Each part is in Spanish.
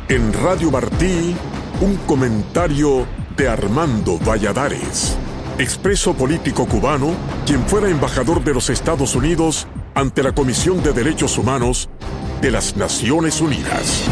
En Radio Martí, un comentario de Armando Valladares, expreso político cubano, quien fuera embajador de los Estados Unidos ante la Comisión de Derechos Humanos de las Naciones Unidas.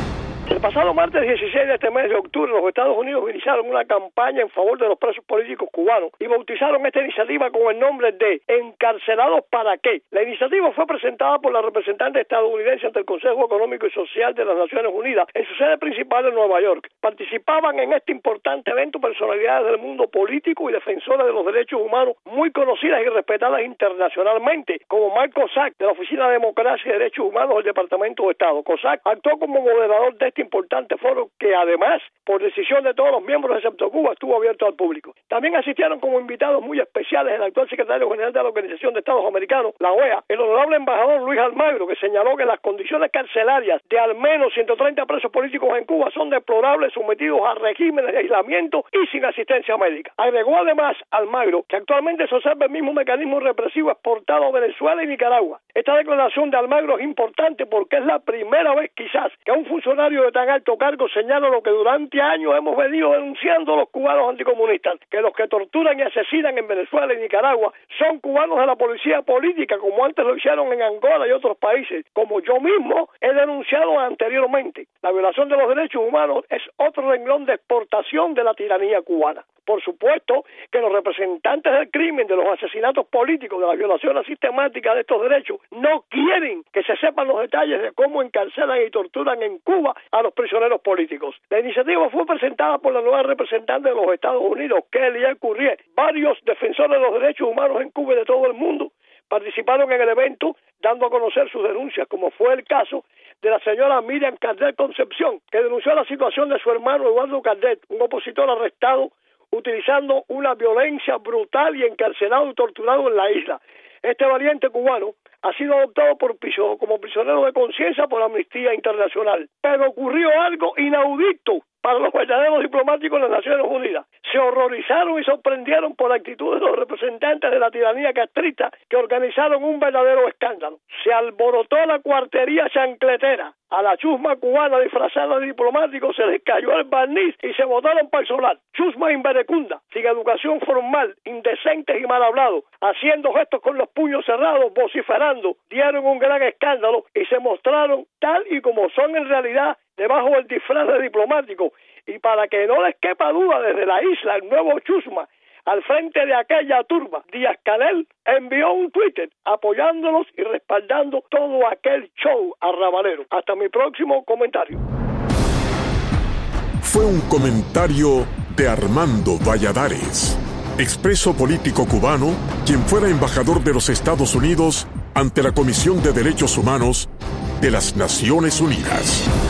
El pasado martes 16 de este mes de octubre, los Estados Unidos iniciaron una campaña en favor de los presos políticos cubanos y bautizaron esta iniciativa con el nombre de ¿Encarcelados para qué? La iniciativa fue presentada por la representante estadounidense ante el Consejo Económico y Social de las Naciones Unidas en su sede principal en Nueva York. Participaban en este importante evento personalidades del mundo político y defensoras de los derechos humanos muy conocidas y respetadas internacionalmente, como Mark Kozak, de la Oficina de Democracia y Derechos Humanos del Departamento de Estado. Kozak actuó como moderador de este importante foro que además, por decisión de todos los miembros excepto Cuba, estuvo abierto al público. También asistieron como invitados muy especiales el actual secretario general de la Organización de Estados Americanos, la OEA, el honorable embajador Luis Almagro, que señaló que las condiciones carcelarias de al menos 130 presos políticos en Cuba son deplorables, sometidos a regímenes de aislamiento y sin asistencia médica. Agregó además Almagro que actualmente se observa el mismo mecanismo represivo exportado a Venezuela y Nicaragua. Esta declaración de Almagro es importante porque es la primera vez quizás que un funcionario de tan alto cargo señala lo que durante años hemos venido denunciando los cubanos anticomunistas, que los que torturan y asesinan en Venezuela y Nicaragua son cubanos de la policía política, como antes lo hicieron en Angola y otros países, como yo mismo he denunciado anteriormente. La violación de los derechos humanos es otro renglón de exportación de la tiranía cubana. Por supuesto que los representantes del crimen, de los asesinatos políticos, de las violaciones sistemáticas de estos derechos, no quieren que se sepan los detalles de cómo encarcelan y torturan en Cuba a los prisioneros políticos. La iniciativa fue presentada por la nueva representante de los Estados Unidos, Kellyanne Conway. Varios defensores de los derechos humanos en Cuba y de todo el mundo participaron en el evento, dando a conocer sus denuncias, como fue el caso de la señora Miriam Cardet Concepción, que denunció la situación de su hermano Eduardo Cardet, un opositor arrestado utilizando una violencia brutal y encarcelado y torturado en la isla. Este valiente cubano ha sido adoptado como prisionero de conciencia por Amnistía Internacional. Pero ocurrió algo inaudito para los verdaderos diplomáticos de las Naciones Unidas. Se horrorizaron y sorprendieron por la actitud de los representantes de la tiranía castrista que organizaron un verdadero escándalo. Se alborotó la cuartería chancletera. A la chusma cubana disfrazada de diplomático se les cayó el barniz y se botaron para el solar. Chusma inverecunda, sin educación formal, indecentes y mal hablados, haciendo gestos con los puños cerrados, vociferando, dieron un gran escándalo y se mostraron tal y como son en realidad debajo del disfraz de diplomático. Y para que no les quepa duda, desde la isla, el nuevo chusma, al frente de aquella turba, Díaz-Canel envió un Twitter apoyándolos y respaldando todo aquel show arrabalero. Hasta mi próximo comentario. Fue un comentario de Armando Valladares, expreso político cubano, quien fuera embajador de los Estados Unidos ante la Comisión de Derechos Humanos de las Naciones Unidas.